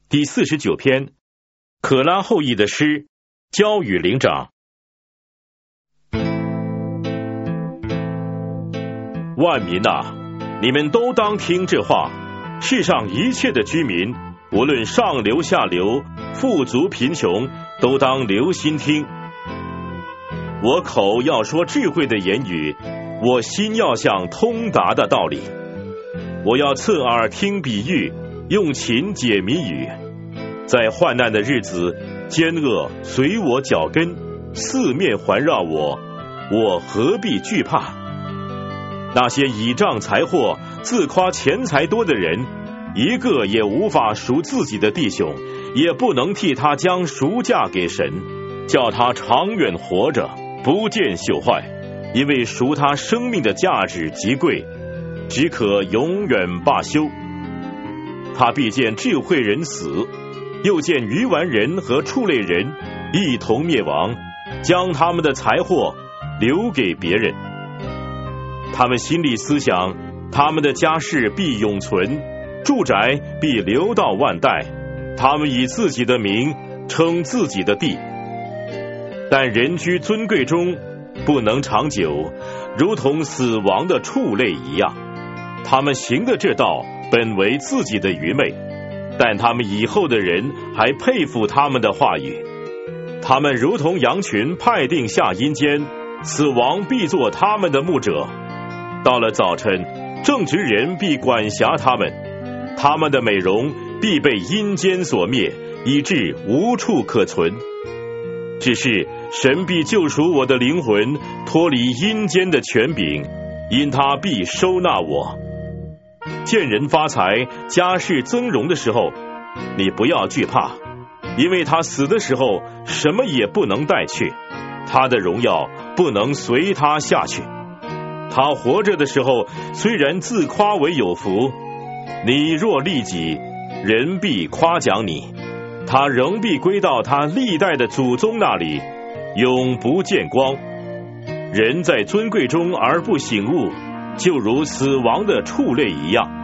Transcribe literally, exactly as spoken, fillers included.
第四十九篇，可拉后裔的诗，交与灵长。万民啊，你们都当听这话，世上一切的居民，无论上流下流，富足贫穷，都当留心听。我口要说智慧的言语，我心要想通达的道理。我要侧耳听比喻，用琴解谜语。在患难的日子，奸恶随我脚跟，四面环绕我，我何必惧怕？那些倚仗财货、自夸钱财多的人，一个也无法赎自己的弟兄，也不能替他将赎价给神，叫他长远活着，不见朽坏，因为赎他生命的价值极贵，只可永远罢休。他必见智慧人死，又见愚顽人和畜类人一同灭亡，将他们的财货留给别人。他们心里思想，他们的家世必永存，住宅必留到万代，他们以自己的名称自己的地。但人居尊贵中不能长久，如同死亡的畜类一样。他们行的这道本为自己的愚昧，但他们以后的人还佩服他们的话语。他们如同羊群派定下阴间，死亡必做他们的牧者。到了早晨，正直人必管辖他们，他们的美容必被阴间所灭，以致无处可存。只是神必救赎我的灵魂，脱离阴间的权柄，因他必收纳我。见人发财、家世增荣的时候，你不要惧怕，因为他死的时候什么也不能带去，他的荣耀不能随他下去。他活着的时候，虽然自夸为有福，你若利己，人必夸奖你，他仍必归到他历代的祖宗那里，永不见光。人在尊贵中而不醒悟，就如死亡的畜类一样。